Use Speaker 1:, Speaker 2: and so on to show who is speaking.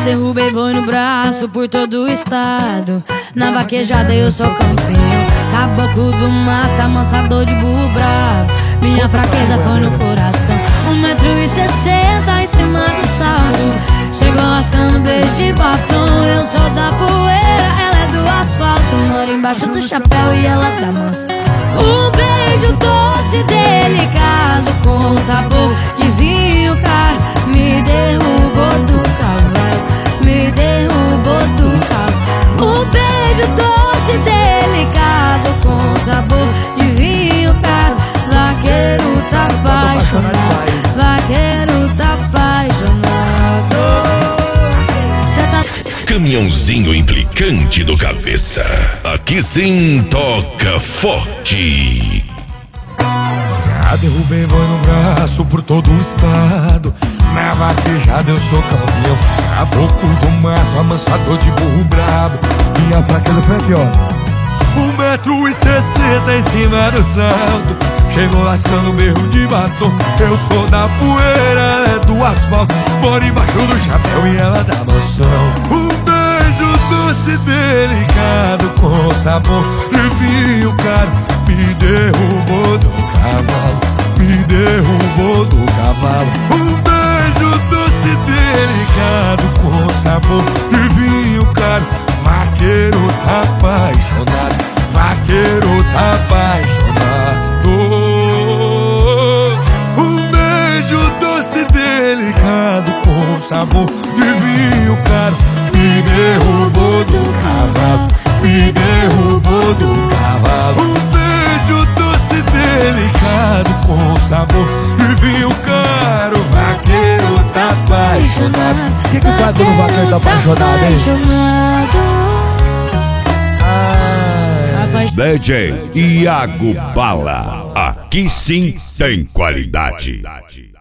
Speaker 1: derrubei boi no braço por todo o estado. Na vaquejada eu sou campeão. Caboclo do mato, amansador de burro bravo. Minha fraqueza foi no coração. 1,60 m em cima do salto. Chegou lascando beijo de batom. Eu sou da poeira, ela é do asfalto. Moro embaixo do chapéu e ela dá mansa. Um beijo doce, delicado, com sabor de vinho caro. Me derrubou do cavalo, me derrubou do cavalo. Um beijo doce, delicado, com sabor de vinho caro. Vaqueiro tá apaixonado, vaqueiro tá apaixonado.
Speaker 2: Caminhãozinho implicante do Cabeça. Aqui sim toca forte.
Speaker 3: Já derrubei boi no braço por todo o estado. Na vaquejada eu sou campeão. Caboclo do mato, amansador de burro brabo. Minha fraqueza foi aqui, ó. 1,60 m em cima do salto. Chegou lascando berro de batom. Eu sou da poeira, ela é do asfalto. Moro embaixo do chapéu e ela dá mansão. Um beijo doce, delicado, com sabor de vinho caro. Me derrubou do cavalo, me derrubou do cavalo. Um beijo doce, delicado, com sabor de vinho caro. Vaqueiro tá apaixonado, vaqueiro tá apaixonado. Um beijo doce, delicado, com sabor de vinho caro. Me derrubou do cavalo, me derrubou do cavalo. Um beijo doce, delicado, com sabor de vinho caro. Vaqueiro tá apaixonado.
Speaker 4: O que faz quando o vaqueiro tá apaixonado, hein?
Speaker 2: DJ Iago Bala. Aqui sim tem qualidade.